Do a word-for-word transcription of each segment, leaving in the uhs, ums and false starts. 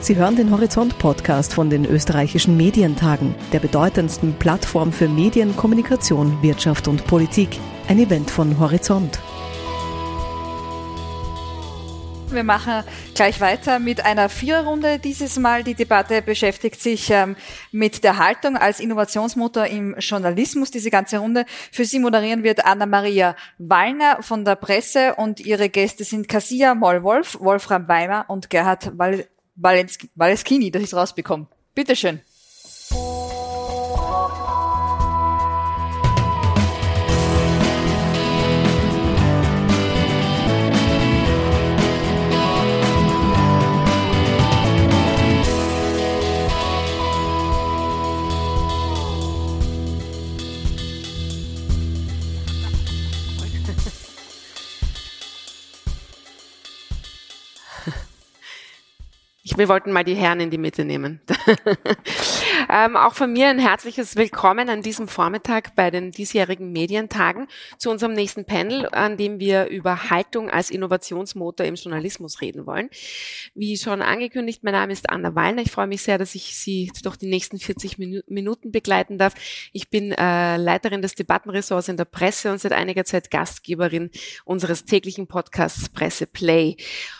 Sie hören den Horizont-Podcast von den österreichischen Medientagen, der bedeutendsten Plattform für Medien, Kommunikation, Wirtschaft und Politik. Ein Event von Horizont. Wir machen gleich weiter mit einer Viererrunde. Dieses Mal die Debatte beschäftigt sich ähm, mit der Haltung als Innovationsmotor im Journalismus. Diese ganze Runde für Sie moderieren wird Anna-Maria Wallner von der Presse und ihre Gäste sind Kasia Moll-Wolf, Wolfram Weimer und Gerhard Wal- Walens- Waleschini, dass ich es rausbekomme. Bitteschön. Wir wollten mal die Herren in die Mitte nehmen. ähm, auch von mir ein herzliches Willkommen an diesem Vormittag bei den diesjährigen Medientagen zu unserem nächsten Panel, an dem wir über Haltung als Innovationsmotor im Journalismus reden wollen. Wie schon angekündigt, mein Name ist Anna Wallner. Ich freue mich sehr, dass ich Sie durch die nächsten vierzig Minuten begleiten darf. Ich bin äh, Leiterin des Debattenressorts in der Presse und seit einiger Zeit Gastgeberin unseres täglichen Podcasts Presse Play.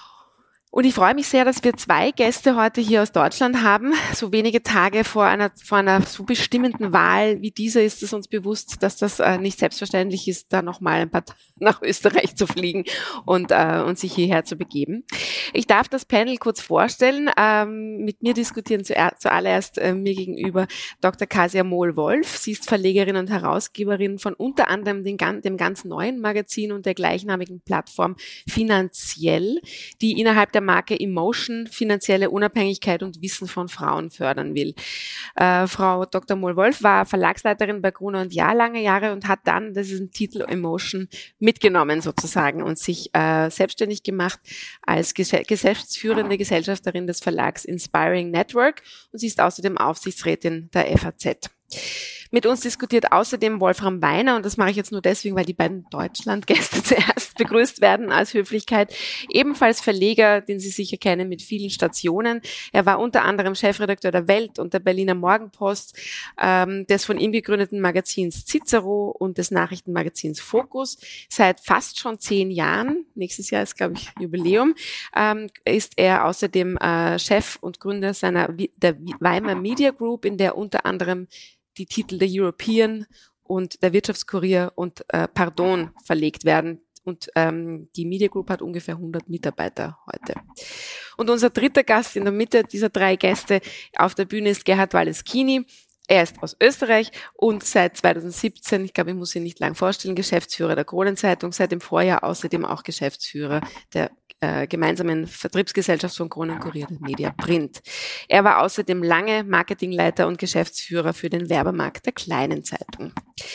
Und ich freue mich sehr, dass wir zwei Gäste heute hier aus Deutschland haben. So wenige Tage vor einer, vor einer so bestimmenden Wahl wie dieser ist es uns bewusst, dass das äh, nicht selbstverständlich ist, da nochmal ein paar Tage nach Österreich zu fliegen und, äh, und sich hierher zu begeben. Ich darf das Panel kurz vorstellen. Ähm, mit mir diskutieren zuer- zuallererst äh, mir gegenüber Doktor Kasia Moll-Wolf. Sie ist Verlegerin und Herausgeberin von unter anderem den, dem ganz neuen Magazin und der gleichnamigen Plattform Finanziell, die innerhalb der Marke Emotion finanzielle Unabhängigkeit und Wissen von Frauen fördern will. Äh, Frau Doktor Moll-Wolf war Verlagsleiterin bei Gruner und Jahr lange Jahre und hat dann diesen Titel Emotion mitgenommen sozusagen und sich äh, selbstständig gemacht als ges- geschäftsführende Gesellschafterin des Verlags Inspiring Network und sie ist außerdem Aufsichtsrätin der F A Z. Mit uns diskutiert außerdem Wolfram Weimer und das mache ich jetzt nur deswegen, weil die beiden Deutschlandgäste zuerst begrüßt werden als Höflichkeit. Ebenfalls Verleger, den Sie sicher kennen, mit vielen Stationen. Er war unter anderem Chefredakteur der Welt und der Berliner Morgenpost, ähm, des von ihm gegründeten Magazins Cicero und des Nachrichtenmagazins Focus. Seit fast schon zehn Jahren, nächstes Jahr ist, glaube ich, Jubiläum, ähm, ist er außerdem äh, Chef und Gründer seiner der Weimer Media Group, in der unter anderem die Titel der European und der Wirtschaftskurier und äh, Pardon verlegt werden. Und ähm, die Media Group hat ungefähr hundert Mitarbeiter heute. Und unser dritter Gast in der Mitte dieser drei Gäste auf der Bühne ist Gerhard Waleschini. Er ist aus Österreich und seit zweitausendsiebzehn, ich glaube, ich muss ihn nicht lang vorstellen, Geschäftsführer der Kronenzeitung, seit dem Vorjahr außerdem auch Geschäftsführer der äh, gemeinsamen Vertriebsgesellschaft von Kronen Kurier Media Print. Er war außerdem lange Marketingleiter und Geschäftsführer für den Werbemarkt der Kleinen Zeitung.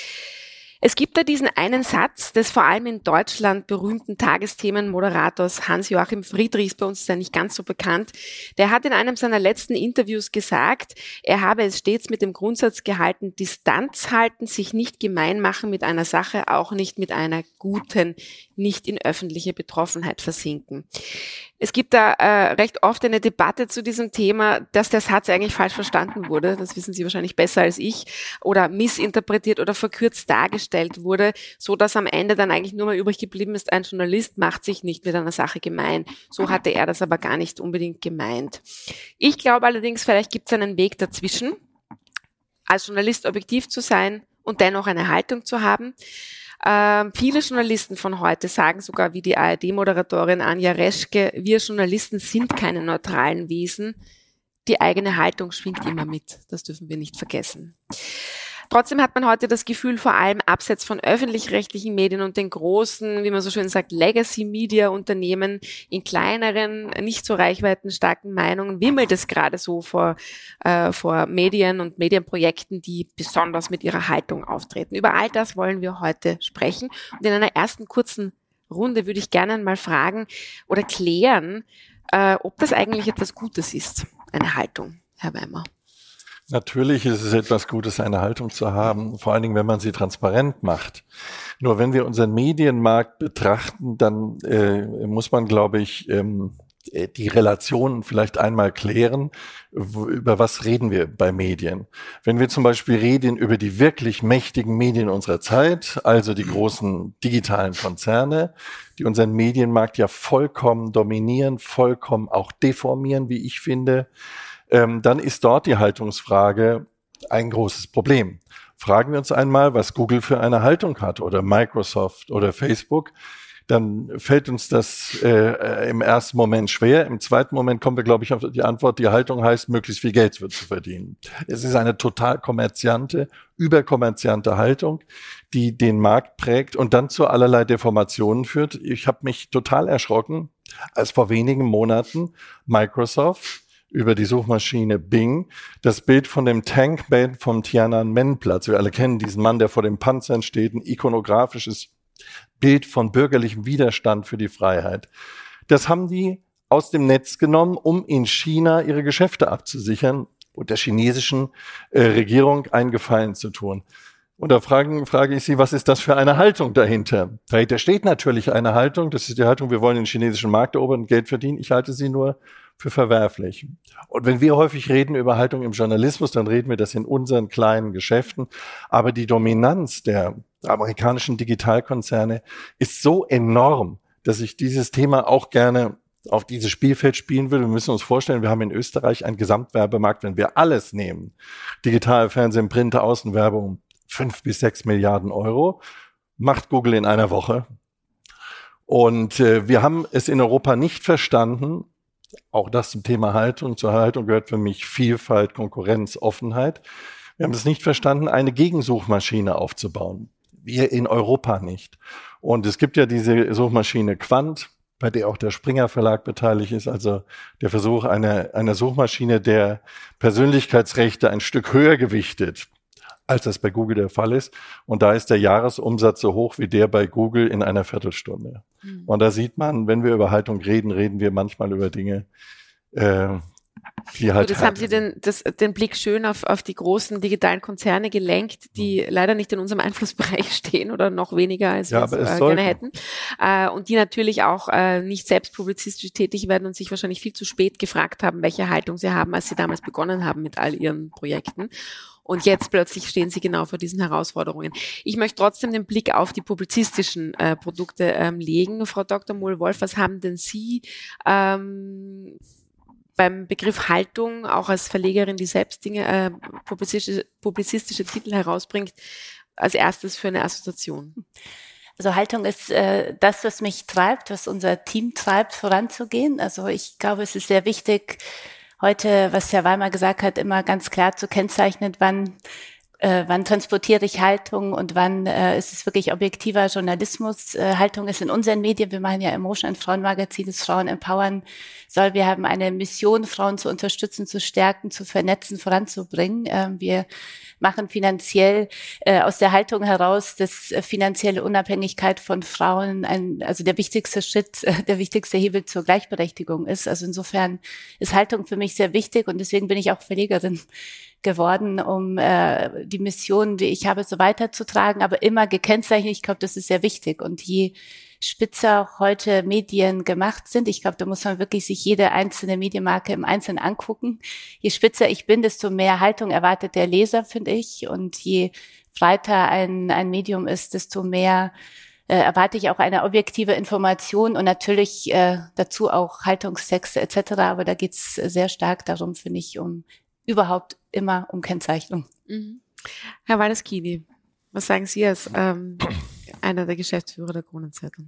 Es gibt da diesen einen Satz des vor allem in Deutschland berühmten Tagesthemenmoderators Hans-Joachim Friedrichs, bei uns ist er nicht ganz so bekannt. Der hat in einem seiner letzten Interviews gesagt, er habe es stets mit dem Grundsatz gehalten, Distanz halten, sich nicht gemein machen mit einer Sache, auch nicht mit einer guten, nicht in öffentliche Betroffenheit versinken. Es gibt da äh, recht oft eine Debatte zu diesem Thema, dass der Satz eigentlich falsch verstanden wurde. Das wissen Sie wahrscheinlich besser als ich. Oder missinterpretiert oder verkürzt dargestellt wurde, so dass am Ende dann eigentlich nur mal übrig geblieben ist, ein Journalist macht sich nicht mit einer Sache gemein. So hatte er das aber gar nicht unbedingt gemeint. Ich glaube allerdings, vielleicht gibt es einen Weg dazwischen, als Journalist objektiv zu sein und dennoch eine Haltung zu haben. Ähm, viele Journalisten von heute sagen sogar, wie die A R D-Moderatorin Anja Reschke, wir Journalisten sind keine neutralen Wesen. Die eigene Haltung schwingt immer mit. Das dürfen wir nicht vergessen. Trotzdem hat man heute das Gefühl, vor allem abseits von öffentlich-rechtlichen Medien und den großen, wie man so schön sagt, Legacy-Media-Unternehmen in kleineren, nicht so reichweitenstarken Meinungen wimmelt es gerade so vor, äh, vor Medien und Medienprojekten, die besonders mit ihrer Haltung auftreten. Über all das wollen wir heute sprechen. Und in einer ersten kurzen Runde würde ich gerne mal fragen oder klären, äh, ob das eigentlich etwas Gutes ist, eine Haltung, Herr Weimer. Natürlich ist es etwas Gutes, eine Haltung zu haben, vor allen Dingen, wenn man sie transparent macht. Nur wenn wir unseren Medienmarkt betrachten, dann äh, muss man, glaube ich, ähm, die Relationen vielleicht einmal klären, über was reden wir bei Medien. Wenn wir zum Beispiel reden über die wirklich mächtigen Medien unserer Zeit, also die großen digitalen Konzerne, die unseren Medienmarkt ja vollkommen dominieren, vollkommen auch deformieren, wie ich finde, ähm, dann ist dort die Haltungsfrage ein großes Problem. Fragen wir uns einmal, was Google für eine Haltung hat oder Microsoft oder Facebook, dann fällt uns das äh, im ersten Moment schwer. Im zweiten Moment kommen wir, glaube ich, auf die Antwort, die Haltung heißt, möglichst viel Geld wird zu verdienen. Es ist eine total kommerziante, überkommerziante Haltung, die den Markt prägt und dann zu allerlei Deformationen führt. Ich habe mich total erschrocken, als vor wenigen Monaten Microsoft über die Suchmaschine Bing das Bild von dem Tankbed vom Tiananmen-Platz. Wir alle kennen diesen Mann, der vor den Panzern steht, ein ikonografisches Bild von bürgerlichem Widerstand für die Freiheit. Das haben die aus dem Netz genommen, um in China ihre Geschäfte abzusichern und der chinesischen äh, Regierung einen Gefallen zu tun. Und da fragen, frage ich Sie, was ist das für eine Haltung dahinter? Dahinter steht natürlich eine Haltung, das ist die Haltung, wir wollen den chinesischen Markt erobern und Geld verdienen. Ich halte sie nur für verwerflich. Und wenn wir häufig reden über Haltung im Journalismus, dann reden wir das in unseren kleinen Geschäften. Aber die Dominanz der amerikanischen Digitalkonzerne ist so enorm, dass ich dieses Thema auch gerne auf dieses Spielfeld spielen will. Wir müssen uns vorstellen, wir haben in Österreich einen Gesamtwerbemarkt, wenn wir alles nehmen, digital, Fernsehen, Print, Außenwerbung, fünf bis sechs Milliarden Euro, macht Google in einer Woche. Und äh, wir haben es in Europa nicht verstanden, auch das zum Thema Haltung. Zur Haltung gehört für mich Vielfalt, Konkurrenz, Offenheit. Wir haben es nicht verstanden, eine Gegensuchmaschine aufzubauen. Wir in Europa nicht. Und es gibt ja diese Suchmaschine Quant, bei der auch der Springer Verlag beteiligt ist, also der Versuch einer, einer Suchmaschine, der Persönlichkeitsrechte ein Stück höher gewichtet, als das bei Google der Fall ist. Und da ist der Jahresumsatz so hoch wie der bei Google in einer Viertelstunde. Mhm. Und da sieht man, wenn wir über Haltung reden, reden wir manchmal über Dinge, äh, die halt. So, das haben Sie den, das, den Blick schön auf, auf die großen digitalen Konzerne gelenkt, die mhm. leider nicht in unserem Einflussbereich stehen oder noch weniger, als ja, wir es äh, gerne hätten. Äh, und die natürlich auch äh, nicht selbst publizistisch tätig werden und sich wahrscheinlich viel zu spät gefragt haben, welche Haltung sie haben, als sie damals begonnen haben mit all ihren Projekten. Und jetzt plötzlich stehen sie genau vor diesen Herausforderungen. Ich möchte trotzdem den Blick auf die publizistischen äh, Produkte ähm, legen. Frau Doktor Mohl-Wolf, was haben denn Sie ähm, beim Begriff Haltung, auch als Verlegerin, die selbst Dinge, äh, publizistische, publizistische Titel herausbringt, als erstes für eine Assoziation? Also Haltung ist äh, das, was mich treibt, was unser Team treibt, voranzugehen. Also ich glaube, es ist sehr wichtig, heute, was Herr Weimar gesagt hat, immer ganz klar zu kennzeichnen, wann äh, wann transportiere ich Haltung und wann äh, ist es wirklich objektiver Journalismus. Äh, Haltung ist in unseren Medien, wir machen ja Emotion, ein Frauenmagazin, das Frauen empowern soll. Wir haben eine Mission, Frauen zu unterstützen, zu stärken, zu vernetzen, voranzubringen. Äh, wir machen finanziell äh, aus der Haltung heraus, dass äh, finanzielle Unabhängigkeit von Frauen ein, also der wichtigste Schritt, äh, der wichtigste Hebel zur Gleichberechtigung ist. Also insofern ist Haltung für mich sehr wichtig und deswegen bin ich auch Verlegerin geworden, um äh, die Mission, die ich habe, so weiterzutragen, aber immer gekennzeichnet. Ich glaube, das ist sehr wichtig. Und je spitzer auch heute Medien gemacht sind, ich glaube, da muss man wirklich sich jede einzelne Medienmarke im Einzelnen angucken. Je spitzer ich bin, desto mehr Haltung erwartet der Leser, finde ich. Und je breiter ein, ein Medium ist, desto mehr äh, erwarte ich auch eine objektive Information und natürlich äh, dazu auch Haltungstexte et cetera. Aber da geht's sehr stark darum, finde ich, um überhaupt immer um Kennzeichnung. Mhm. Herr Wallerskini, was sagen Sie als ähm, einer der Geschäftsführer der Kronenzeitung?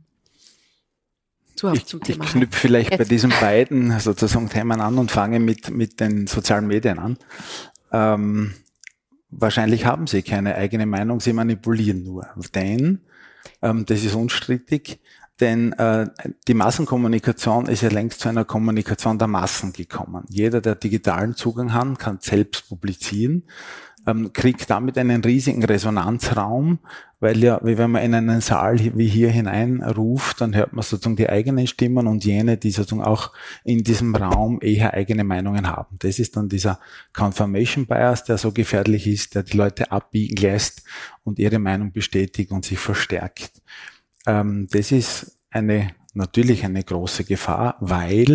Ich, zum Thema ich knüpfe vielleicht Jetzt. bei diesen beiden sozusagen Themen an und fange mit, mit den sozialen Medien an. Ähm, wahrscheinlich haben Sie keine eigene Meinung, Sie manipulieren nur. Denn, ähm, das ist unstrittig, denn äh, die Massenkommunikation ist ja längst zu einer Kommunikation der Massen gekommen. Jeder, der digitalen Zugang hat, kann selbst publizieren, ähm, kriegt damit einen riesigen Resonanzraum, weil ja, wie wenn man in einen Saal wie hier hineinruft, dann hört man sozusagen die eigenen Stimmen und jene, die sozusagen auch in diesem Raum eher eigene Meinungen haben. Das ist dann dieser Confirmation Bias, der so gefährlich ist, der die Leute abbiegen lässt und ihre Meinung bestätigt und sich verstärkt. Das ist eine, natürlich eine große Gefahr, weil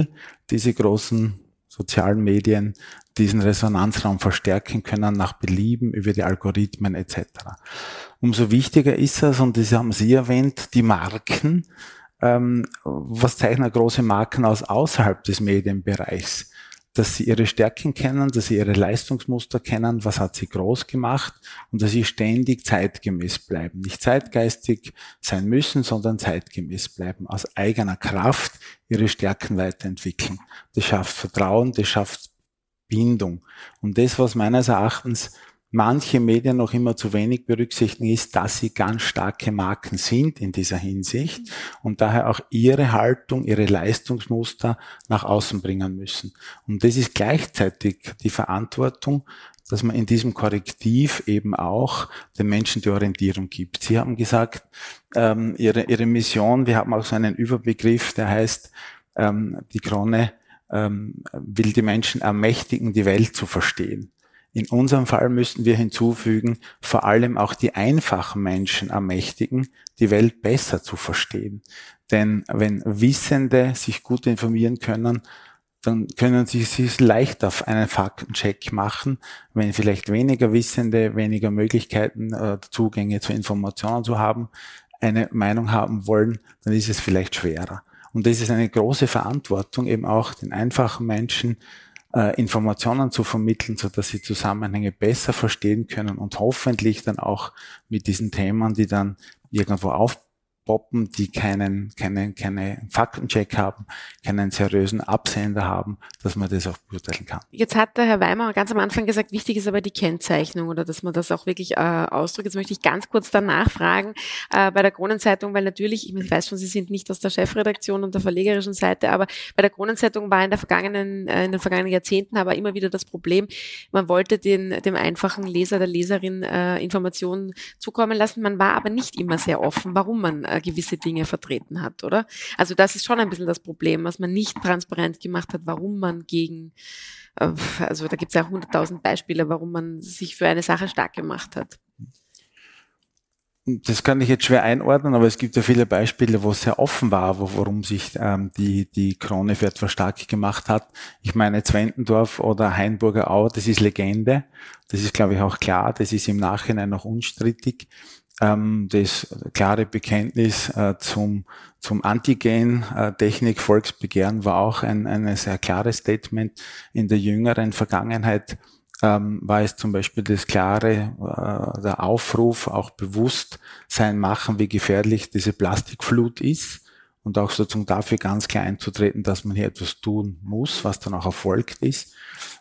diese großen sozialen Medien diesen Resonanzraum verstärken können nach Belieben über die Algorithmen et cetera. Umso wichtiger ist es, und das haben Sie erwähnt, die Marken. Ähm, was zeichnen große Marken aus außerhalb des Medienbereichs? Dass sie ihre Stärken kennen, dass sie ihre Leistungsmuster kennen, was hat sie groß gemacht und dass sie ständig zeitgemäß bleiben. Nicht zeitgeistig sein müssen, sondern zeitgemäß bleiben. Aus eigener Kraft ihre Stärken weiterentwickeln. Das schafft Vertrauen, das schafft Bindung. Und das, was meines Erachtens manche Medien noch immer zu wenig berücksichtigen, ist, dass sie ganz starke Marken sind in dieser Hinsicht und daher auch ihre Haltung, ihre Leistungsmuster nach außen bringen müssen. Und das ist gleichzeitig die Verantwortung, dass man in diesem Korrektiv eben auch den Menschen die Orientierung gibt. Sie haben gesagt, ähm, ihre, ihre Mission, wir haben auch so einen Überbegriff, der heißt, ähm, die Krone ähm, will die Menschen ermächtigen, die Welt zu verstehen. In unserem Fall müssen wir hinzufügen, vor allem auch die einfachen Menschen ermächtigen, die Welt besser zu verstehen. Denn wenn Wissende sich gut informieren können, dann können sie sich leicht auf einen Faktencheck machen. Wenn vielleicht weniger Wissende, weniger Möglichkeiten, äh, Zugänge zu Informationen zu haben, eine Meinung haben wollen, dann ist es vielleicht schwerer. Und das ist eine große Verantwortung, eben auch den einfachen Menschen äh, Informationen zu vermitteln, so dass sie Zusammenhänge besser verstehen können und hoffentlich dann auch mit diesen Themen, die dann irgendwo aufpoppen, die keinen, keinen, keinen Faktencheck haben, keinen seriösen Absender haben, dass man das auch beurteilen kann. Jetzt hat der Herr Weimer ganz am Anfang gesagt, wichtig ist aber die Kennzeichnung oder dass man das auch wirklich äh, ausdrückt. Jetzt möchte ich ganz kurz danach fragen äh, bei der Kronenzeitung, weil natürlich, ich weiß schon, Sie sind nicht aus der Chefredaktion und der verlegerischen Seite, aber bei der Kronenzeitung war in der vergangenen, äh, in den vergangenen Jahrzehnten aber immer wieder das Problem, man wollte den, dem einfachen Leser, der Leserin äh, Informationen zukommen lassen, man war aber nicht immer sehr offen, warum man äh, gewisse Dinge vertreten hat, oder? Also das ist schon ein bisschen das Problem, was man nicht transparent gemacht hat, warum man gegen, äh, also da gibt es ja hunderttausend Beispiele, warum man sich für eine Sache stark gemacht hat. Das kann ich jetzt schwer einordnen, aber es gibt ja viele Beispiele, wo es sehr offen war, wo, warum sich ähm, die, die Krone für etwas stark gemacht hat. Ich meine, Zwentendorf oder Hainburger Au, das ist Legende. Das ist, glaube ich, auch klar. Das ist im Nachhinein noch unstrittig. Das klare Bekenntnis äh, zum, zum Antigen-Technik-Volksbegehren war auch ein, ein sehr klares Statement. In der jüngeren Vergangenheit ähm, war es zum Beispiel das klare, äh, der Aufruf, auch Bewusstsein machen, wie gefährlich diese Plastikflut ist und auch sozusagen dafür ganz klar einzutreten, dass man hier etwas tun muss, was dann auch erfolgt ist.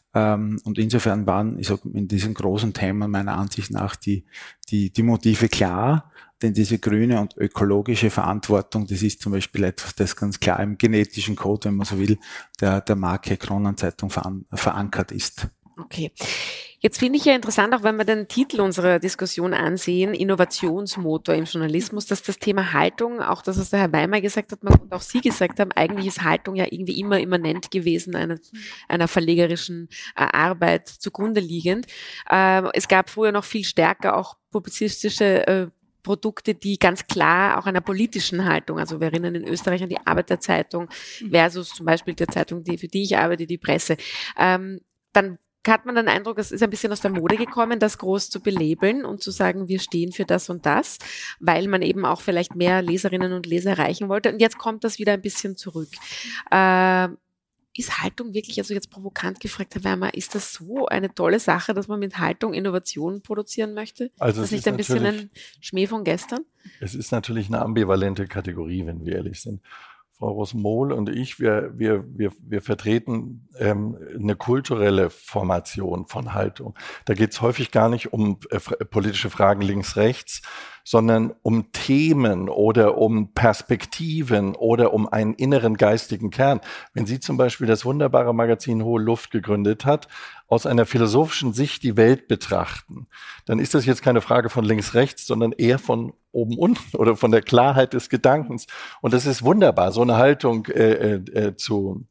Und insofern waren, ich sag, in diesen großen Themen meiner Ansicht nach die, die, die Motive klar, denn diese grüne und ökologische Verantwortung, das ist zum Beispiel etwas, das ganz klar im genetischen Code, wenn man so will, der, der Marke Kronenzeitung veran, verankert ist. Okay. Jetzt finde ich ja interessant, auch wenn wir den Titel unserer Diskussion ansehen, Innovationsmotor im Journalismus, dass das Thema Haltung, auch das, was der Herr Weimer gesagt hat und auch Sie gesagt haben, eigentlich ist Haltung ja irgendwie immer immanent gewesen, einer, einer verlegerischen äh, Arbeit zugrunde liegend. Äh, es gab früher noch viel stärker auch publizistische äh, Produkte, die ganz klar auch einer politischen Haltung, also wir erinnern in Österreich an die Arbeiterzeitung versus zum Beispiel der Zeitung, die, für die ich arbeite, die Presse, ähm, dann hat man den Eindruck, es ist ein bisschen aus der Mode gekommen, das groß zu belabeln und zu sagen, wir stehen für das und das, weil man eben auch vielleicht mehr Leserinnen und Leser erreichen wollte. Und jetzt kommt das wieder ein bisschen zurück. Äh, ist Haltung wirklich, also jetzt provokant gefragt, Herr Weimer, ist das so eine tolle Sache, dass man mit Haltung Innovationen produzieren möchte? Also ist das nicht ein bisschen ein Schmäh von gestern? Es ist natürlich eine ambivalente Kategorie, wenn wir ehrlich sind. Frau Rosenmohl und ich, wir, wir, wir, wir vertreten ähm, eine kulturelle Formation von Haltung. Da geht es häufig gar nicht um äh, politische Fragen links-rechts, sondern um Themen oder um Perspektiven oder um einen inneren geistigen Kern. Wenn sie zum Beispiel das wunderbare Magazin Hohe Luft gegründet hat, aus einer philosophischen Sicht die Welt betrachten, dann ist das jetzt keine Frage von links-rechts, sondern eher von oben-unten oder von der Klarheit des Gedankens. Und das ist wunderbar, so eine Haltung äh, äh, zu,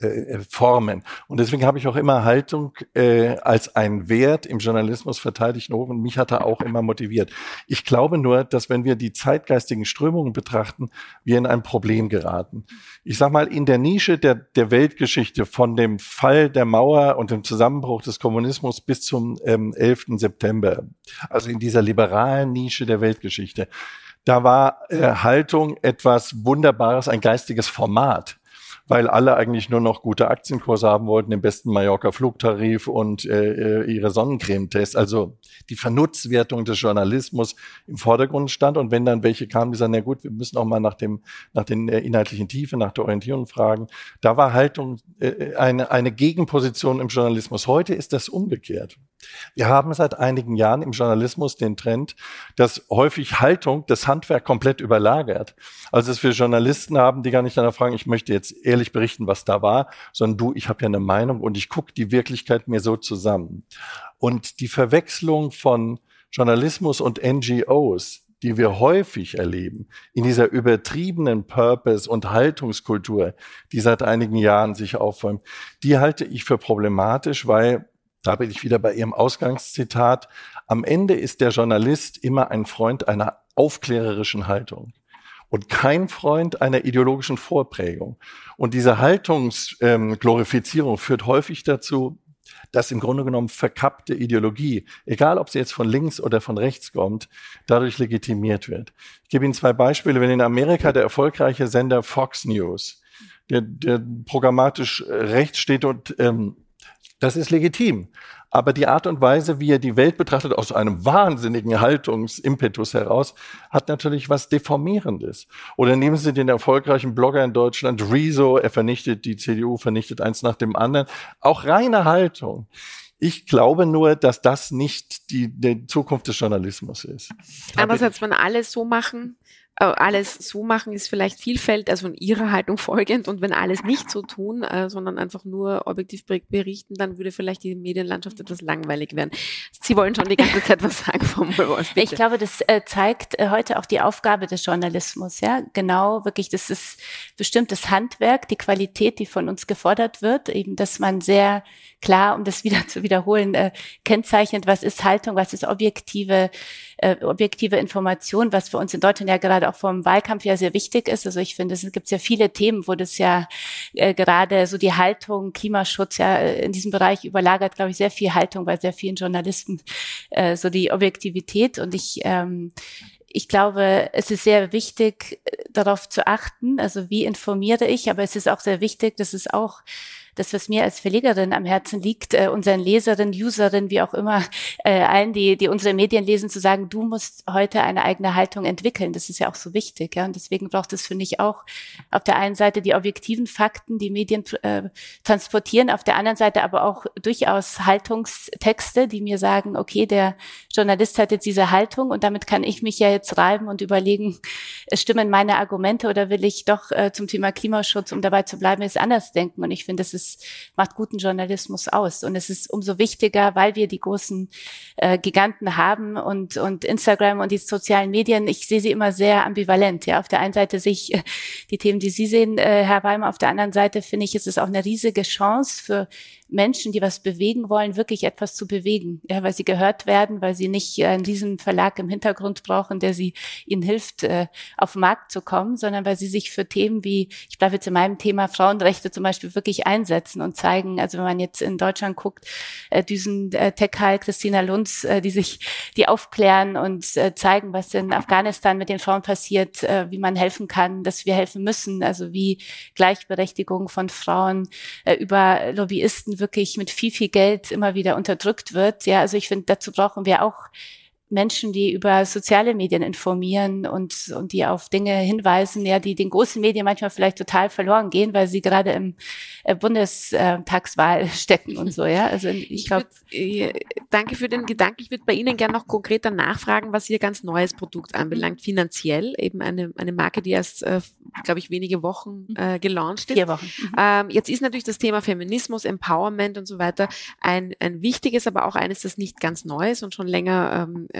äh, formen. Und deswegen habe ich auch immer Haltung äh, als einen Wert im Journalismus verteidigt und mich hat er auch immer motiviert. Ich glaube nur, dass wenn wir die zeitgeistigen Strömungen betrachten, wir in ein Problem geraten. Ich sage mal, in der Nische der, der Weltgeschichte von dem Fall der Mauer und dem Zusammenbruch des Kommunismus bis zum ähm, elften September, also in dieser liberalen Nische der Weltgeschichte, da war äh, Haltung etwas Wunderbares, ein geistiges Format, weil alle eigentlich nur noch gute Aktienkurse haben wollten, den besten Mallorca-Flugtarif und äh, ihre Sonnencremetests. Also die Vernutzwertung des Journalismus im Vordergrund stand. Und wenn dann welche kamen, die sagen, na gut, wir müssen auch mal nach dem nach den äh, inhaltlichen Tiefe, nach der Orientierung fragen. Da war Haltung äh, eine, eine Gegenposition im Journalismus. Heute ist das umgekehrt. Wir haben seit einigen Jahren im Journalismus den Trend, dass häufig Haltung das Handwerk komplett überlagert. Also dass wir Journalisten haben, die gar nicht danach fragen, ich möchte jetzt ehrlich berichten, was da war, sondern du, ich habe ja eine Meinung und ich gucke die Wirklichkeit mir so zusammen. Und die Verwechslung von Journalismus und N G Os, die wir häufig erleben, in dieser übertriebenen Purpose- und Haltungskultur, die seit einigen Jahren sich aufräumt, die halte ich für problematisch, weil, da bin ich wieder bei Ihrem Ausgangszitat, am Ende ist der Journalist immer ein Freund einer aufklärerischen Haltung und kein Freund einer ideologischen Vorprägung. Und diese Haltungsglorifizierung ähm, führt häufig dazu, dass im Grunde genommen verkappte Ideologie, egal ob sie jetzt von links oder von rechts kommt, dadurch legitimiert wird. Ich gebe Ihnen zwei Beispiele. Wenn in Amerika der erfolgreiche Sender Fox News, der, der programmatisch rechts steht und ähm, das ist legitim. Aber die Art und Weise, wie er die Welt betrachtet, aus einem wahnsinnigen Haltungsimpetus heraus, hat natürlich was Deformierendes. Oder nehmen Sie den erfolgreichen Blogger in Deutschland, Rezo, er vernichtet die C D U, vernichtet eins nach dem anderen. Auch reine Haltung. Ich glaube nur, dass das nicht die, die Zukunft des Journalismus ist. Andererseits, wenn alle so machen, alles so machen ist vielleicht Vielfalt, also von ihrer Haltung folgend, und wenn alles nicht so tun, äh, sondern einfach nur objektiv berichten, dann würde vielleicht die Medienlandschaft etwas langweilig werden. Sie wollen schon die ganze Zeit was sagen, Frau Mollwolf, bitte. Ich glaube, das äh, zeigt äh, heute auch die Aufgabe des Journalismus, ja, genau, wirklich, das ist bestimmtes Handwerk, die Qualität, die von uns gefordert wird, eben, dass man sehr klar, um das wieder zu wiederholen, äh, kennzeichnet, was ist Haltung, was ist objektive, äh, objektive Information, was für uns in Deutschland ja gerade auch vom Wahlkampf ja sehr wichtig ist. Also ich finde, es gibt ja viele Themen, wo das ja äh, gerade so die Haltung, Klimaschutz ja in diesem Bereich überlagert, glaube ich, sehr viel Haltung bei sehr vielen Journalisten, äh, so die Objektivität. Und ich ähm, Ich glaube, es ist sehr wichtig, darauf zu achten, also wie informiere ich, aber es ist auch sehr wichtig, dass es auch das, was mir als Verlegerin am Herzen liegt, äh, unseren Leserinnen, Userinnen, wie auch immer, äh, allen, die, die unsere Medien lesen, zu sagen, du musst heute eine eigene Haltung entwickeln. Das ist ja auch so wichtig, ja. Und deswegen braucht es, finde ich, auch auf der einen Seite die objektiven Fakten, die Medien äh, transportieren, auf der anderen Seite aber auch durchaus Haltungstexte, die mir sagen, okay, der Journalist hat jetzt diese Haltung und damit kann ich mich ja jetzt reiben und überlegen, stimmen meine Argumente oder will ich doch äh, zum Thema Klimaschutz, um dabei zu bleiben, jetzt anders denken. Und ich finde, das ist macht guten Journalismus aus. Und es ist umso wichtiger, weil wir die großen äh, Giganten haben und, und Instagram und die sozialen Medien. Ich sehe sie immer sehr ambivalent. Ja, auf der einen Seite sehe ich äh, die Themen, die Sie sehen, äh, Herr Weimar. Auf der anderen Seite finde ich, es ist auch eine riesige Chance für Menschen, die was bewegen wollen, wirklich etwas zu bewegen, ja, weil sie gehört werden, weil sie nicht einen riesen Verlag im Hintergrund brauchen, der sie ihnen hilft, äh, auf den Markt zu kommen, sondern weil sie sich für Themen wie, ich bleibe jetzt in meinem Thema Frauenrechte zum Beispiel, wirklich einsetzen und zeigen, also wenn man jetzt in Deutschland guckt, äh, Düsen äh, Tekhal, Christina Lunz, äh, die sich, die aufklären und äh, zeigen, was in Afghanistan mit den Frauen passiert, äh, wie man helfen kann, dass wir helfen müssen, also wie Gleichberechtigung von Frauen äh, über Lobbyisten wirklich mit viel, viel Geld immer wieder unterdrückt wird. Ja, also ich finde, dazu brauchen wir auch Menschen, die über soziale Medien informieren und, und die auf Dinge hinweisen, ja, die den großen Medien manchmal vielleicht total verloren gehen, weil sie gerade im äh, Bundestagswahl stecken und so, ja. Also ich, ich glaube. Äh, danke für den Gedanken. Ich würde bei Ihnen gerne noch konkreter nachfragen, was Ihr ganz neues Produkt anbelangt, finanziell. Eben eine, eine Marke, die erst, äh, glaube ich, wenige Wochen äh, gelauncht ist. Vier Wochen. Mhm. Ähm, jetzt ist natürlich das Thema Feminismus, Empowerment und so weiter ein, ein wichtiges, aber auch eines, das nicht ganz neu ist und schon länger ähm,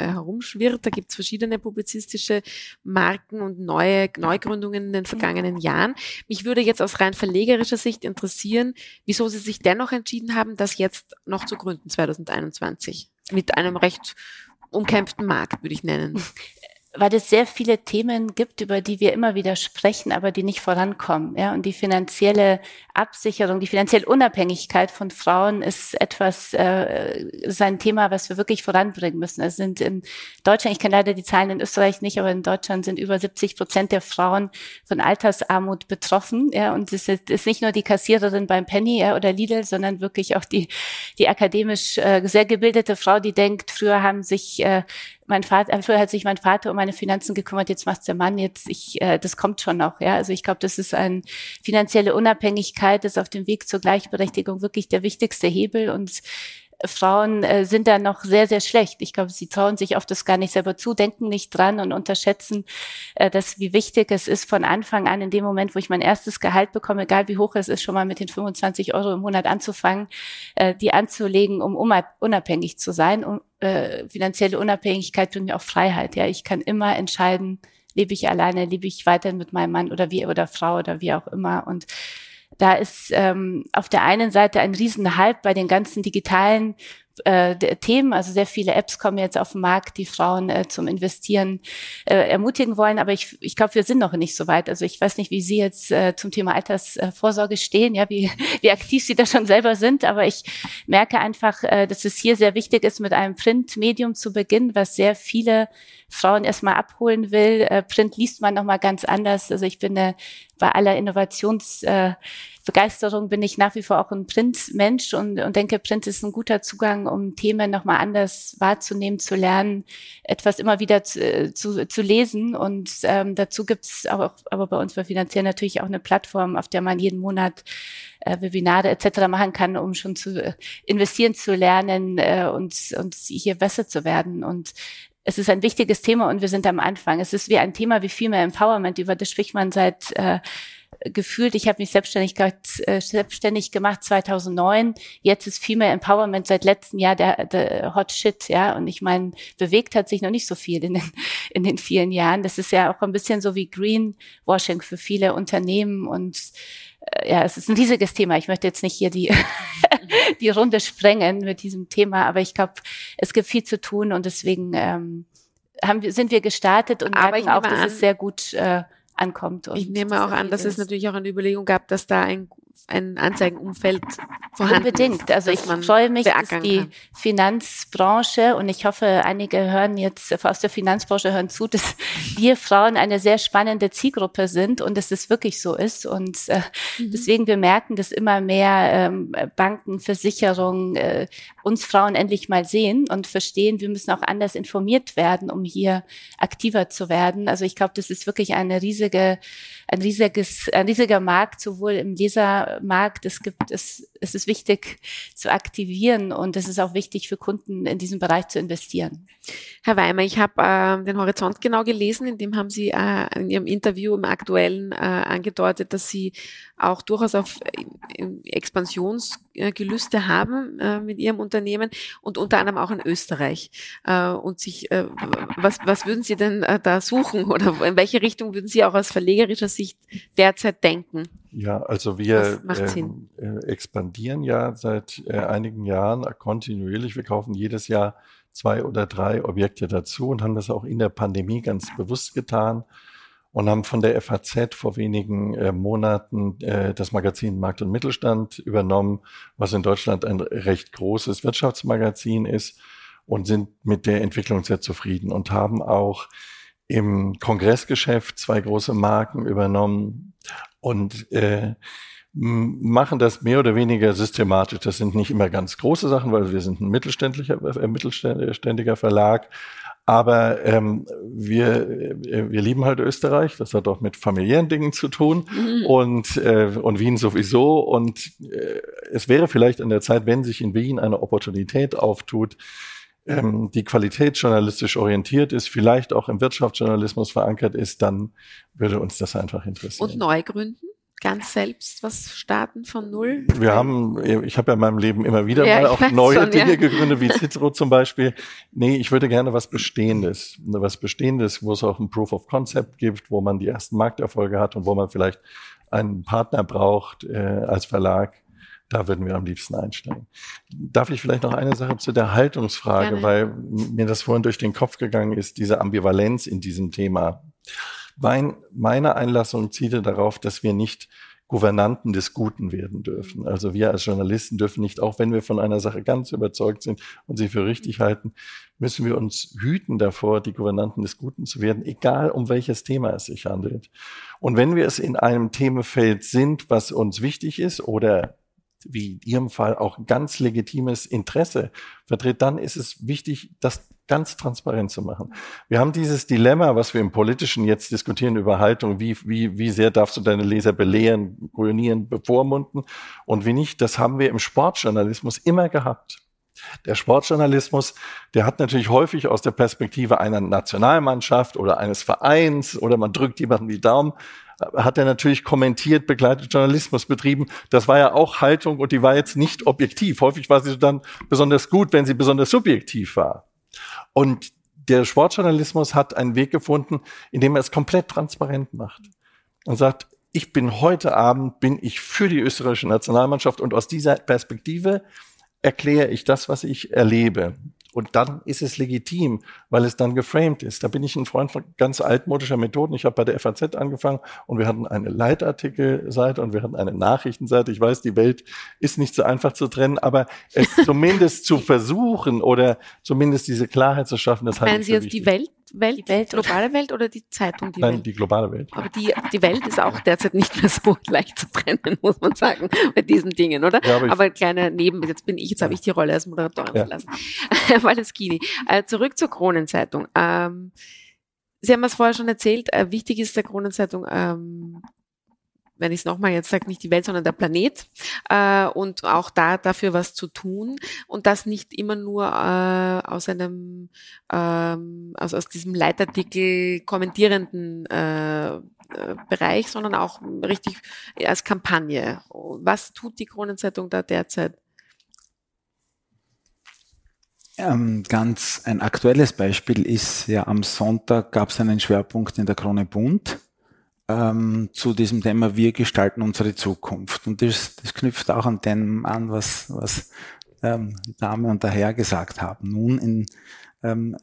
äh, herumschwirrt. Da gibt es verschiedene publizistische Marken und neue Neugründungen in den vergangenen Jahren. Mich würde jetzt aus rein verlegerischer Sicht interessieren, wieso Sie sich dennoch entschieden haben, das jetzt noch zu gründen, zwanzig einundzwanzig, mit einem recht umkämpften Markt, würde ich nennen. Weil es sehr viele Themen gibt, über die wir immer wieder sprechen, aber die nicht vorankommen. Ja, und die finanzielle Absicherung, die finanzielle Unabhängigkeit von Frauen ist etwas, äh, ist ein Thema, was wir wirklich voranbringen müssen. Es sind in Deutschland, ich kenne leider die Zahlen in Österreich nicht, aber in Deutschland sind über siebzig Prozent der Frauen von Altersarmut betroffen. Ja, und es ist, ist nicht nur die Kassiererin beim Penny ja, oder Lidl, sondern wirklich auch die, die akademisch äh, sehr gebildete Frau, die denkt, früher haben sich äh, Mein Vater, früher hat sich mein Vater um meine Finanzen gekümmert, jetzt macht's der Mann, jetzt ich, äh, das kommt schon noch, ja. Also ich glaube, das ist eine finanzielle Unabhängigkeit, ist auf dem Weg zur Gleichberechtigung wirklich der wichtigste Hebel und Frauen äh, sind da noch sehr, sehr schlecht. Ich glaube, sie trauen sich oft das gar nicht selber zu, denken nicht dran und unterschätzen, äh, dass wie wichtig es ist, von Anfang an, in dem Moment, wo ich mein erstes Gehalt bekomme, egal wie hoch es ist, schon mal mit den fünfundzwanzig Euro im Monat anzufangen, äh, die anzulegen, um unabhängig zu sein. Und äh, finanzielle Unabhängigkeit bringt mir auch Freiheit. Ja, ich kann immer entscheiden, lebe ich alleine, lebe ich weiterhin mit meinem Mann oder wie oder Frau oder wie auch immer. Und da ist ähm, auf der einen Seite ein Riesenhype bei den ganzen digitalen äh, Themen. Also sehr viele Apps kommen jetzt auf den Markt, die Frauen äh, zum Investieren äh, ermutigen wollen. Aber ich, ich glaube, wir sind noch nicht so weit. Also ich weiß nicht, wie Sie jetzt äh, zum Thema Altersvorsorge stehen, ja, wie, wie aktiv Sie da schon selber sind. Aber ich merke einfach, äh, dass es hier sehr wichtig ist, mit einem Printmedium zu beginnen, was sehr viele Frauen erstmal abholen will. Äh, Print liest man nochmal ganz anders. Also ich bin äh, bei aller Innovationsbegeisterung äh, bin ich nach wie vor auch ein Printmensch und, und denke, Print ist ein guter Zugang, um Themen nochmal anders wahrzunehmen, zu lernen, etwas immer wieder zu, zu, zu lesen. Und ähm, dazu gibt's auch, aber bei uns bei Finanziell natürlich auch eine Plattform, auf der man jeden Monat äh, Webinare et cetera machen kann, um schon zu äh, investieren zu lernen äh, und, und hier besser zu werden. Und es ist ein wichtiges Thema und wir sind am Anfang. Es ist wie ein Thema wie Female Empowerment, über das spricht man seit äh, gefühlt. Ich habe mich selbstständig, äh, selbstständig gemacht zweitausendneun. Jetzt ist Female Empowerment seit letztem Jahr der, der Hot Shit, ja. Und ich meine, bewegt hat sich noch nicht so viel in den, in den vielen Jahren. Das ist ja auch ein bisschen so wie Greenwashing für viele Unternehmen und ja, es ist ein riesiges Thema. Ich möchte jetzt nicht hier die, die Runde sprengen mit diesem Thema, aber ich glaube, es gibt viel zu tun und deswegen ähm, haben wir, sind wir gestartet und aber merken auch, dass an, es sehr gut äh, ankommt. Und ich nehme auch an, dass es natürlich auch eine Überlegung gab, dass da ein ein Anzeigenumfeld vorhanden Unbedingt. ist. Also ich freue mich, dass die kann. Finanzbranche, und ich hoffe, einige hören jetzt aus der Finanzbranche hören zu, dass wir Frauen eine sehr spannende Zielgruppe sind und dass es wirklich so ist. Und äh, mhm. deswegen wir merken, dass immer mehr ähm, Banken, Versicherungen äh, uns Frauen endlich mal sehen und verstehen, wir müssen auch anders informiert werden, um hier aktiver zu werden. Also ich glaube, das ist wirklich eine riesige, ein riesiges, ein riesiger Markt, sowohl im Lesermarkt. Es gibt, es, es ist wichtig zu aktivieren und es ist auch wichtig für Kunden in diesem Bereich zu investieren. Herr Weimer, ich habe äh, den Horizont genau gelesen, in dem haben Sie äh, in Ihrem Interview im Aktuellen äh, angedeutet, dass Sie auch durchaus auf äh, Expansionsgelüste haben äh, mit Ihrem Unternehmen und unter anderem auch in Österreich. Äh, und sich, äh, was, was würden Sie denn äh, da suchen oder in welche Richtung würden Sie auch aus verlegerischer Sicht derzeit denken? Ja, also wir ähm, äh, expandieren ja seit äh, einigen Jahren kontinuierlich. Wir kaufen jedes Jahr zwei oder drei Objekte dazu und haben das auch in der Pandemie ganz bewusst getan und haben von der F A Z vor wenigen äh, Monaten äh, das Magazin Markt und Mittelstand übernommen, was in Deutschland ein recht großes Wirtschaftsmagazin ist, und sind mit der Entwicklung sehr zufrieden und haben auch im Kongressgeschäft zwei große Marken übernommen und äh, machen das mehr oder weniger systematisch. Das sind nicht immer ganz große Sachen, weil wir sind ein mittelständlicher, äh, mittelständiger Verlag. Aber ähm, wir äh, wir lieben halt Österreich. Das hat auch mit familiären Dingen zu tun mhm. und äh, und Wien sowieso. Und äh, es wäre vielleicht an der Zeit, wenn sich in Wien eine Opportunität auftut, ähm, die qualitätsjournalistisch orientiert ist, vielleicht auch im Wirtschaftsjournalismus verankert ist, dann würde uns das einfach interessieren. Und neu gründen? ganz selbst was starten von null? Wir haben, ich habe ja in meinem Leben immer wieder ja, mal auch neue schon, Dinge ja. gegründet, wie Cicero zum Beispiel. Nee, ich würde gerne was Bestehendes, was Bestehendes, wo es auch ein Proof of Concept gibt, wo man die ersten Markterfolge hat und wo man vielleicht einen Partner braucht äh, als Verlag. Da würden wir am liebsten einsteigen. Darf ich vielleicht noch eine Sache zu der Haltungsfrage, Gerne. Weil mir das vorhin durch den Kopf gegangen ist, diese Ambivalenz in diesem Thema. Mein, meine Einlassung zielte darauf, dass wir nicht Gouvernanten des Guten werden dürfen. Also wir als Journalisten dürfen nicht, auch wenn wir von einer Sache ganz überzeugt sind und sie für richtig halten, müssen wir uns hüten davor, die Gouvernanten des Guten zu werden, egal um welches Thema es sich handelt. Und wenn wir es in einem Themenfeld sind, was uns wichtig ist oder wie in Ihrem Fall auch ganz legitimes Interesse vertritt, dann ist es wichtig, das ganz transparent zu machen. Wir haben dieses Dilemma, was wir im Politischen jetzt diskutieren über Haltung, wie, wie, wie sehr darfst du deine Leser belehren, ruinieren, bevormunden und wie nicht, das haben wir im Sportjournalismus immer gehabt. Der Sportjournalismus, der hat natürlich häufig aus der Perspektive einer Nationalmannschaft oder eines Vereins oder man drückt jemandem die Daumen, hat er natürlich kommentiert, begleitet Journalismus betrieben. Das war ja auch Haltung und die war jetzt nicht objektiv. Häufig war sie dann besonders gut, wenn sie besonders subjektiv war. Und der Sportjournalismus hat einen Weg gefunden, in dem er es komplett transparent macht und sagt, ich bin heute Abend, bin ich für die österreichische Nationalmannschaft und aus dieser Perspektive erkläre ich das, was ich erlebe. Und dann ist es legitim, weil es dann geframed ist. Da bin ich ein Freund von ganz altmodischer Methoden. Ich habe bei der F A Z angefangen und wir hatten eine Leitartikelseite und wir hatten eine Nachrichtenseite. Ich weiß, die Welt ist nicht so einfach zu trennen, aber es zumindest zu versuchen oder zumindest diese Klarheit zu schaffen, das halte ich für wichtig. Meinen Sie jetzt die Welt? Welt, die Welt, globale Welt oder die Zeitung, die Nein, Welt? die globale Welt. Aber die, die Welt ist auch derzeit nicht mehr so leicht zu trennen, muss man sagen, bei diesen Dingen, oder? Ja, aber, aber kleine Neben, jetzt bin ich, jetzt habe ich die Rolle als Moderatorin ja. verlassen. Waleskini. Äh, zurück zur Kronenzeitung. Ähm, Sie haben es vorher schon erzählt, äh, wichtig ist der Kronenzeitung, ähm, wenn ich es nochmal jetzt sage, nicht die Welt, sondern der Planet äh, und auch da dafür was zu tun und das nicht immer nur äh, aus einem ähm, aus, aus diesem Leitartikel kommentierenden äh, äh, Bereich, sondern auch richtig als Kampagne. Was tut die Kronenzeitung da derzeit? Ähm, ganz ein aktuelles Beispiel ist ja, am Sonntag gab es einen Schwerpunkt in der Krone Bund ähm, zu diesem Thema, wir gestalten unsere Zukunft. Und das, das knüpft auch an dem an, was, was ähm, die Dame und der Herr gesagt haben. Nun, in, ähm,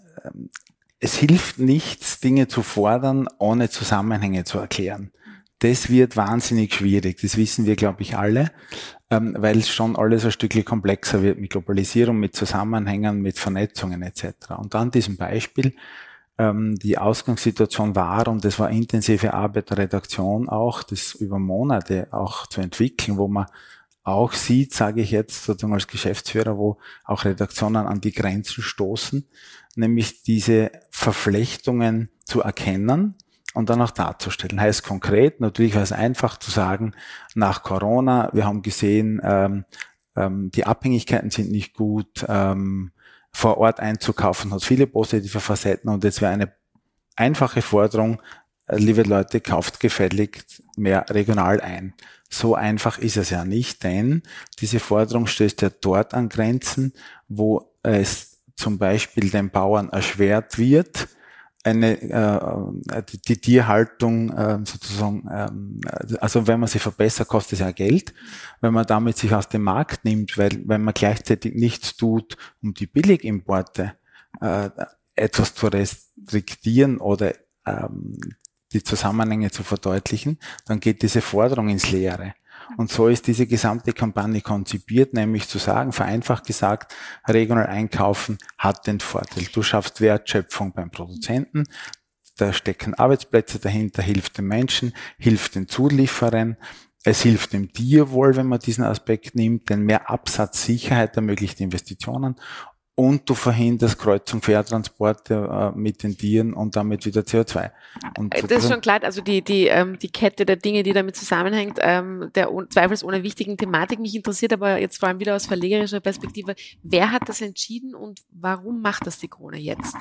es hilft nichts, Dinge zu fordern, ohne Zusammenhänge zu erklären. Das wird wahnsinnig schwierig, das wissen wir, glaube ich, alle, ähm, weil es schon alles ein Stückchen komplexer wird mit Globalisierung, mit Zusammenhängen, mit Vernetzungen et cetera. Und an diesem Beispiel, ähm, die Ausgangssituation war, und das war intensive Arbeit der Redaktion auch, das über Monate auch zu entwickeln, wo man auch sieht, sage ich jetzt sozusagen als Geschäftsführer, wo auch Redaktionen an die Grenzen stoßen, nämlich diese Verflechtungen zu erkennen und dann auch darzustellen. Heißt konkret, natürlich war es einfach zu sagen, nach Corona, wir haben gesehen, ähm, ähm, die Abhängigkeiten sind nicht gut, ähm, vor Ort einzukaufen hat viele positive Facetten und jetzt wäre eine einfache Forderung, äh, liebe Leute, kauft gefälligst mehr regional ein. So einfach ist es ja nicht, denn diese Forderung stößt ja dort an Grenzen, wo es zum Beispiel den Bauern erschwert wird, eine äh, die, die Tierhaltung äh, sozusagen, ähm, also wenn man sie verbessert, kostet es ja Geld, wenn man damit sich aus dem Markt nimmt, weil wenn man gleichzeitig nichts tut, um die Billigimporte äh, etwas zu restriktieren oder ähm, die Zusammenhänge zu verdeutlichen, dann geht diese Forderung ins Leere. Und so ist diese gesamte Kampagne konzipiert, nämlich zu sagen, vereinfacht gesagt, regional einkaufen hat den Vorteil. Du schaffst Wertschöpfung beim Produzenten, da stecken Arbeitsplätze dahinter, hilft den Menschen, hilft den Zulieferern, es hilft dem Tierwohl, wenn man diesen Aspekt nimmt, denn mehr Absatzsicherheit ermöglicht Investitionen. Und du verhinderst Kreuz- und Quertransporte äh, mit den Tieren und damit wieder C O zwei. Und das ist schon klar, also die die ähm, die Kette der Dinge, die damit zusammenhängt, ähm, der zweifelsohne wichtigen Thematik. Mich interessiert aber jetzt vor allem wieder aus verlegerischer Perspektive, wer hat das entschieden und warum macht das die Krone jetzt?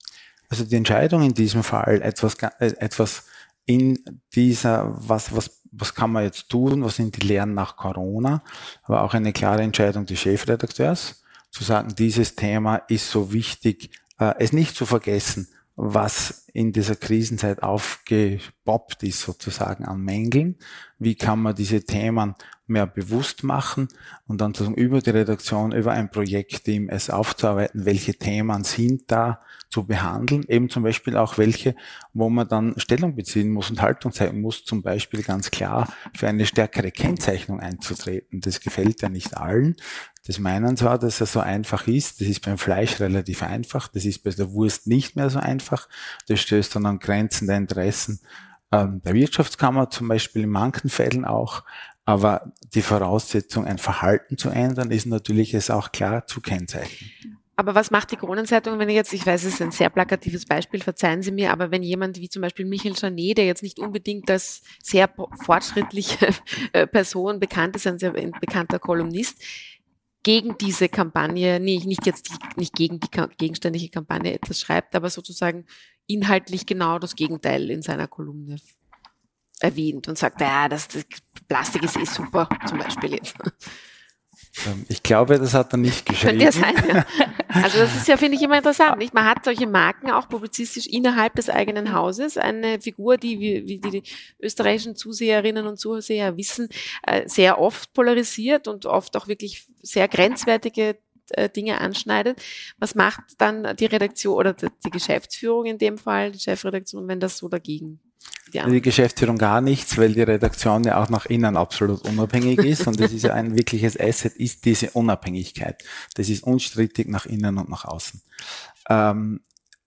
Also die Entscheidung in diesem Fall, etwas äh, etwas in dieser, was was was kann man jetzt tun, was sind die Lehren nach Corona, aber auch eine klare Entscheidung des Chefredakteurs, zu sagen, dieses Thema ist so wichtig, äh, es nicht zu vergessen, was in dieser Krisenzeit aufgepoppt ist sozusagen an Mängeln. Wie kann man diese Themen mehr bewusst machen und dann sozusagen über die Redaktion, über ein Projektteam es aufzuarbeiten, welche Themen sind da zu behandeln, eben zum Beispiel auch welche, wo man dann Stellung beziehen muss und Haltung zeigen muss, zum Beispiel ganz klar für eine stärkere Kennzeichnung einzutreten. Das gefällt ja nicht allen. Das meinen zwar, dass er so einfach ist, das ist beim Fleisch relativ einfach, das ist bei der Wurst nicht mehr so einfach, das stößt dann an Grenzen der Interessen ähm, der Wirtschaftskammer zum Beispiel in manchen Fällen auch, aber die Voraussetzung, ein Verhalten zu ändern, ist natürlich es auch klar zu kennzeichnen. Aber was macht die Kronenzeitung, wenn ich jetzt, ich weiß, es ist ein sehr plakatives Beispiel, verzeihen Sie mir, aber wenn jemand wie zum Beispiel Michael Janet, der jetzt nicht unbedingt als sehr fortschrittliche Person bekannt ist, ein sehr bekannter Kolumnist, gegen diese Kampagne, nee, nicht jetzt, nicht gegen die gegenständliche Kampagne etwas schreibt, aber sozusagen inhaltlich genau das Gegenteil in seiner Kolumne erwähnt und sagt, ja, das, das Plastik ist eh super, zum Beispiel jetzt. Ich glaube, das hat er nicht geschrieben. Könnte ja sein, ja. Also das ist ja, finde ich, immer interessant, nicht? Man hat solche Marken auch publizistisch innerhalb des eigenen Hauses. Eine Figur, die, wie die, die österreichischen Zuseherinnen und Zuseher wissen, sehr oft polarisiert und oft auch wirklich sehr grenzwertige Dinge anschneidet. Was macht dann die Redaktion oder die Geschäftsführung in dem Fall, die Chefredaktion, wenn das so dagegen? Die, die Geschäftsführung gar nichts, weil die Redaktion ja auch nach innen absolut unabhängig ist und das ist ja ein wirkliches Asset, ist diese Unabhängigkeit. Das ist unstrittig nach innen und nach außen. Ähm,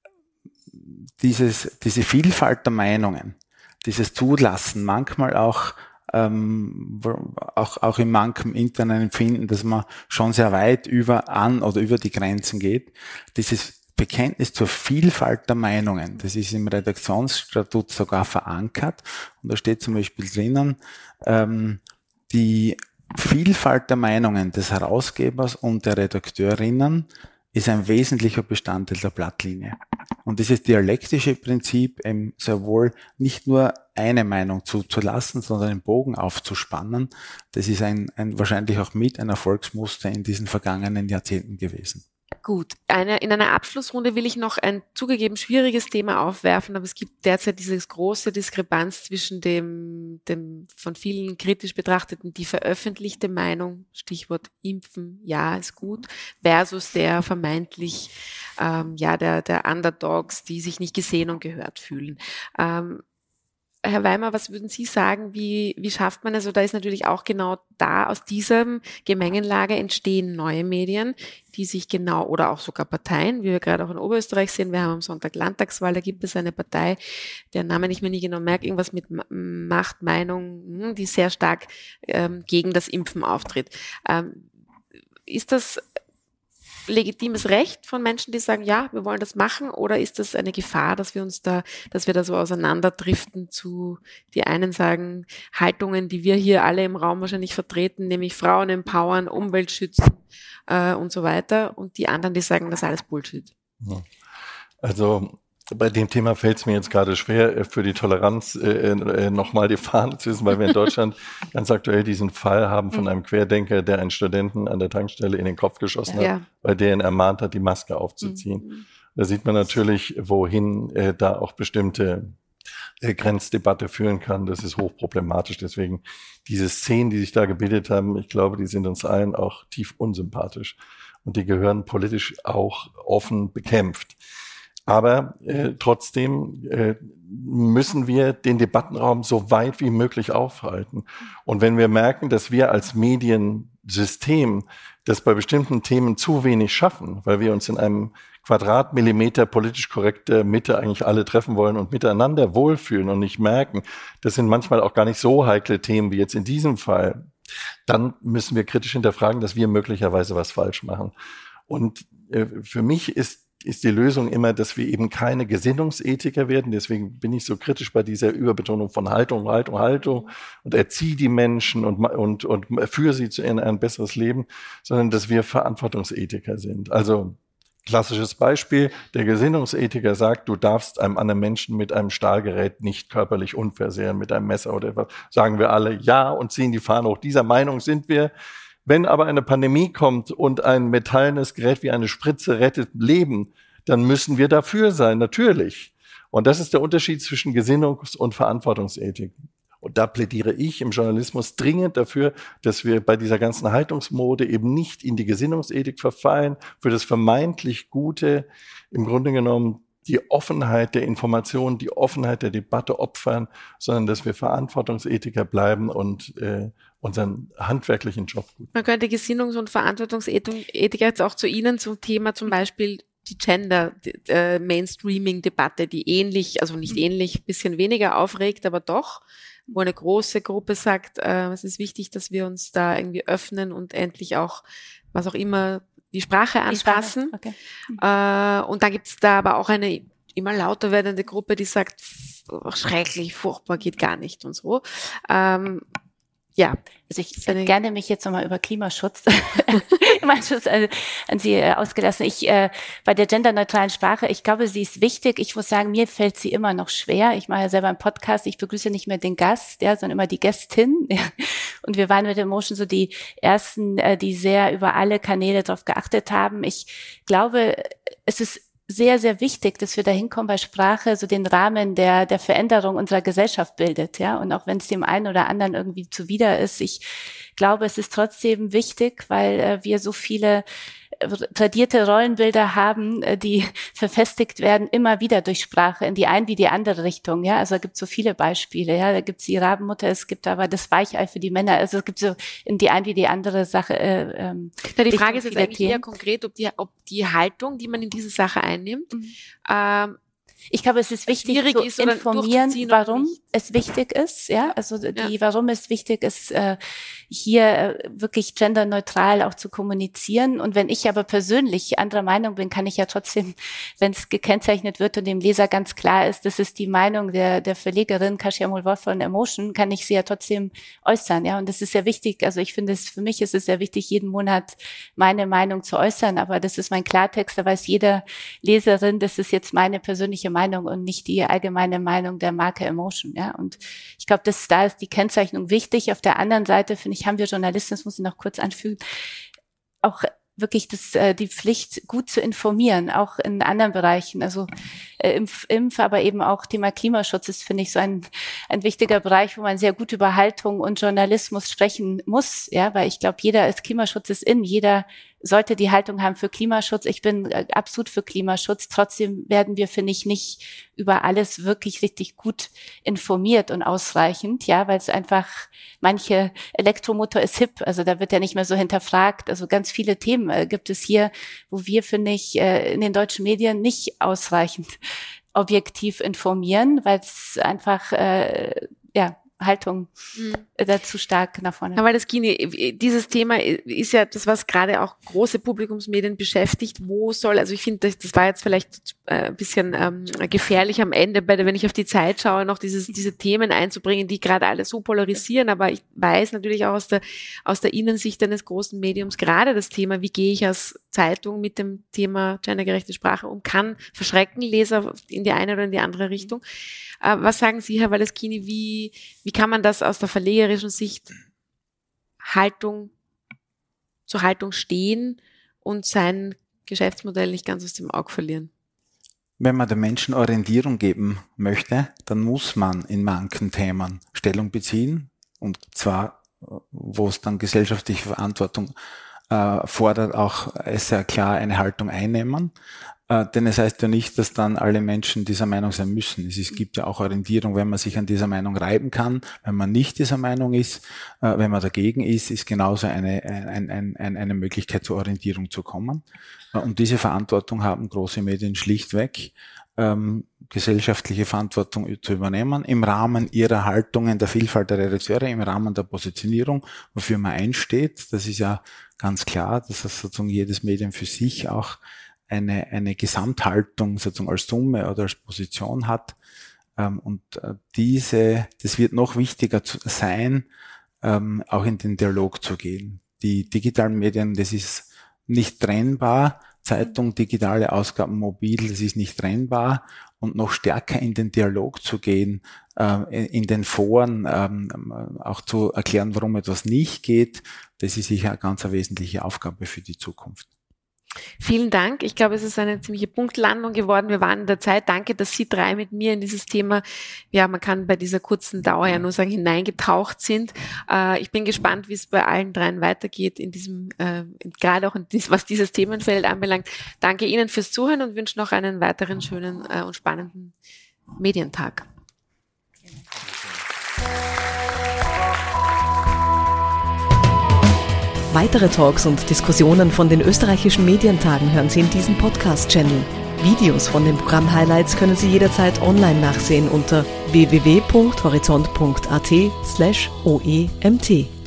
dieses, diese Vielfalt der Meinungen, dieses Zulassen, manchmal auch Ähm, auch, auch in manchem internen Empfinden, dass man schon sehr weit über an oder über die Grenzen geht. Dieses Bekenntnis zur Vielfalt der Meinungen, das ist im Redaktionsstatut sogar verankert und da steht zum Beispiel drinnen, ähm, die Vielfalt der Meinungen des Herausgebers und der Redakteurinnen ist ein wesentlicher Bestandteil der Blattlinie. Und dieses dialektische Prinzip, eben sehr wohl nicht nur eine Meinung zuzulassen, sondern den Bogen aufzuspannen, das ist ein, ein wahrscheinlich auch mit ein Erfolgsmuster in diesen vergangenen Jahrzehnten gewesen. Gut, eine, in einer Abschlussrunde will ich noch ein zugegeben schwieriges Thema aufwerfen, aber es gibt derzeit diese große Diskrepanz zwischen dem, dem von vielen kritisch betrachteten, die veröffentlichte Meinung, Stichwort Impfen, ja, ist gut, versus der vermeintlich, ähm, ja, der, der Underdogs, die sich nicht gesehen und gehört fühlen. Ähm, Herr Weimer, was würden Sie sagen, wie, wie schafft man es? Also da ist natürlich auch genau da, aus dieser Gemengenlage entstehen neue Medien, die sich genau, oder auch sogar Parteien, wie wir gerade auch in Oberösterreich sehen, wir haben am Sonntag Landtagswahl, da gibt es eine Partei, deren Namen ich mir nicht genau merke, irgendwas mit Macht, Meinung, die sehr stark ähm, gegen das Impfen auftritt. Ähm, ist das legitimes Recht von Menschen, die sagen, ja, wir wollen das machen, oder ist das eine Gefahr, dass wir uns da, dass wir da so auseinanderdriften zu, die einen sagen, Haltungen, die wir hier alle im Raum wahrscheinlich vertreten, nämlich Frauen empowern, Umwelt schützen äh, und so weiter, und die anderen, die sagen, das ist alles Bullshit. Also bei dem Thema fällt es mir jetzt gerade schwer, für die Toleranz äh, äh, nochmal die Fahne zu wissen, weil wir in Deutschland ganz aktuell diesen Fall haben von einem Querdenker, der einen Studenten an der Tankstelle in den Kopf geschossen hat, ja, bei der ihn ermahnt hat, die Maske aufzuziehen. Mhm. Da sieht man natürlich, wohin äh, da auch bestimmte äh, Grenzdebatte führen kann. Das ist hochproblematisch. Deswegen diese Szenen, die sich da gebildet haben, ich glaube, die sind uns allen auch tief unsympathisch. Und die gehören politisch auch offen bekämpft. Aber äh, trotzdem äh, müssen wir den Debattenraum so weit wie möglich aufhalten. Und wenn wir merken, dass wir als Mediensystem das bei bestimmten Themen zu wenig schaffen, weil wir uns in einem Quadratmillimeter politisch korrekte Mitte eigentlich alle treffen wollen und miteinander wohlfühlen und nicht merken, das sind manchmal auch gar nicht so heikle Themen wie jetzt in diesem Fall, dann müssen wir kritisch hinterfragen, dass wir möglicherweise was falsch machen. Und äh, für mich ist ist die Lösung immer, dass wir eben keine Gesinnungsethiker werden. Deswegen bin ich so kritisch bei dieser Überbetonung von Haltung, Haltung, Haltung und erzieh die Menschen und, und, und führe sie in ein besseres Leben, sondern dass wir Verantwortungsethiker sind. Also Klassisches Beispiel, der Gesinnungsethiker sagt, du darfst einem anderen Menschen mit einem Stahlgerät nicht körperlich unversehren, mit einem Messer oder etwas. Sagen wir alle ja und ziehen die Fahne hoch. Dieser Meinung sind wir. Wenn aber eine Pandemie kommt und ein metallenes Gerät wie eine Spritze rettet Leben, dann müssen wir dafür sein, natürlich. Und das ist der Unterschied zwischen Gesinnungs- und Verantwortungsethik. Und da plädiere ich im Journalismus dringend dafür, dass wir bei dieser ganzen Haltungsmode eben nicht in die Gesinnungsethik verfallen, für das vermeintlich Gute im Grunde genommen die Offenheit der Information, die Offenheit der Debatte opfern, sondern dass wir Verantwortungsethiker bleiben und äh, unseren handwerklichen Job gut. Man könnte Gesinnungs- und Verantwortungsethik jetzt auch zu Ihnen zum Thema zum Beispiel die Gender-Mainstreaming-Debatte, die ähnlich, also nicht ähnlich, bisschen weniger aufregt, aber doch, wo eine große Gruppe sagt, äh, es ist wichtig, dass wir uns da irgendwie öffnen und endlich auch, was auch immer, die Sprache anpassen. Die Sprache. Okay. Äh, und dann gibt es da aber auch eine immer lauter werdende Gruppe, die sagt, schrecklich, furchtbar, geht gar nicht und so. Ähm, Ja, also ich hätte gerne mich jetzt nochmal über Klimaschutz, Klimaschutz also an Sie äh, ausgelassen. Ich äh, bei der genderneutralen Sprache, ich glaube, sie ist wichtig. Ich muss sagen, mir fällt sie immer noch schwer. Ich mache ja selber einen Podcast. Ich begrüße nicht mehr den Gast, ja, sondern immer die Gästin. Ja. Und wir waren mit Emotion so die ersten, äh, die sehr über alle Kanäle darauf geachtet haben. Ich glaube, es ist sehr, sehr wichtig, dass wir da hinkommen, weil Sprache so den Rahmen der der Veränderung unserer Gesellschaft bildet, ja. Und auch wenn es dem einen oder anderen irgendwie zuwider ist, ich glaube, es ist trotzdem wichtig, weil äh, wir so viele äh, tradierte Rollenbilder haben, äh, die verfestigt werden, immer wieder durch Sprache in die eine wie die andere Richtung, ja. Also da gibt es so viele Beispiele, ja. Da gibt es die Rabenmutter, es gibt aber das Weichei für die Männer, also es gibt so in die eine wie die andere Sache. Äh, ähm, Na, die Frage ist jetzt eigentlich eher konkret, ob die, ob die Haltung, die man in diese Sache einnimmt, mhm. ähm, ich glaube, es ist wichtig zu ist informieren, warum es wichtig ist, ja, also die, ja. warum es wichtig ist, äh, hier äh, wirklich genderneutral auch zu kommunizieren. Und wenn ich aber persönlich anderer Meinung bin, kann ich ja trotzdem, wenn es gekennzeichnet wird und dem Leser ganz klar ist, das ist die Meinung der der Verlegerin Kasia Mulwolf von Emotion, kann ich sie ja trotzdem äußern, ja. Und das ist sehr wichtig. Also ich finde es, für mich ist es sehr wichtig, jeden Monat meine Meinung zu äußern. Aber das ist mein Klartext, da weiß jeder Leserin, das ist jetzt meine persönliche Meinung und nicht die allgemeine Meinung der Marke Emotion, ja. Und ich glaube, das da ist die Kennzeichnung wichtig. Auf der anderen Seite, finde ich, haben wir Journalisten, das muss ich noch kurz anfügen, auch wirklich das, äh, die Pflicht, gut zu informieren, auch in anderen Bereichen. Also äh, Impf, Impf, aber eben auch Thema Klimaschutz ist, finde ich, so ein, ein wichtiger Bereich, wo man sehr gut über Haltung und Journalismus sprechen muss, ja, weil ich glaube, jeder ist Klimaschutz ist in, jeder sollte die Haltung haben für Klimaschutz. Ich bin äh, absolut für Klimaschutz. Trotzdem werden wir, finde ich, nicht über alles wirklich richtig gut informiert und ausreichend, ja, weil es einfach manche Elektromotor ist hip, also da wird ja nicht mehr so hinterfragt. Also ganz viele Themen äh, gibt es hier, wo wir, finde ich, äh, in den deutschen Medien nicht ausreichend objektiv informieren, weil es einfach, äh, ja, Haltung mhm. dazu stark nach vorne. Aber das Kini, dieses Thema ist ja das, was gerade auch große Publikumsmedien beschäftigt. Wo soll, also ich finde, das, das war jetzt vielleicht ein bisschen ähm, gefährlich am Ende, bei der, wenn ich auf die Zeit schaue, noch dieses, diese Themen einzubringen, die gerade alle so polarisieren. Aber ich weiß natürlich auch aus der, aus der Innensicht eines großen Mediums gerade das Thema, wie gehe ich als Zeitung mit dem Thema gendergerechte Sprache um, kann verschrecken Leser in die eine oder in die andere Richtung. Äh, was sagen Sie, Herr Waleschini, wie, wie kann man das aus der verlegerischen Sicht Haltung, zur Haltung stehen und sein Geschäftsmodell nicht ganz aus dem Auge verlieren? Wenn man den Menschen Orientierung geben möchte, dann muss man in manchen Themen Stellung beziehen, und zwar, wo es dann gesellschaftliche Verantwortung äh, fordert, auch sehr klar eine Haltung einnehmen. Äh, denn es heißt ja nicht, dass dann alle Menschen dieser Meinung sein müssen. Es, es gibt ja auch Orientierung, wenn man sich an dieser Meinung reiben kann. Wenn man nicht dieser Meinung ist, äh, wenn man dagegen ist, ist genauso eine, ein, ein, ein, eine Möglichkeit zur Orientierung zu kommen. Äh, und diese Verantwortung haben große Medien schlichtweg, ähm, gesellschaftliche Verantwortung zu übernehmen, im Rahmen ihrer Haltungen, der Vielfalt der Redakteure, im Rahmen der Positionierung, wofür man einsteht. Das ist ja ganz klar, dass das sozusagen jedes Medium für sich auch eine, eine Gesamthaltung sozusagen als Summe oder als Position hat. Ähm, und äh, diese, das wird noch wichtiger zu sein, ähm, auch in den Dialog zu gehen. Die digitalen Medien, das ist nicht trennbar Zeitung, digitale Ausgaben, mobil, das ist nicht trennbar, und noch stärker in den Dialog zu gehen, äh, in den Foren ähm, auch zu erklären, warum etwas nicht geht, das ist sicher eine ganz eine wesentliche Aufgabe für die Zukunft. Vielen Dank. Ich glaube, es ist eine ziemliche Punktlandung geworden. Wir waren in der Zeit. Danke, dass Sie drei mit mir in dieses Thema, ja, man kann bei dieser kurzen Dauer ja nur sagen, hineingetaucht sind. Äh, ich bin gespannt, wie es bei allen dreien weitergeht in diesem, äh, gerade auch in dies, was dieses Themenfeld anbelangt. Danke Ihnen fürs Zuhören und wünsche noch einen weiteren schönen äh, und spannenden Medientag. Weitere Talks und Diskussionen von den österreichischen Medientagen hören Sie in diesem Podcast-Channel. Videos von den Programm-Highlights können Sie jederzeit online nachsehen unter w w w punkt horizont punkt a t slash o e m t.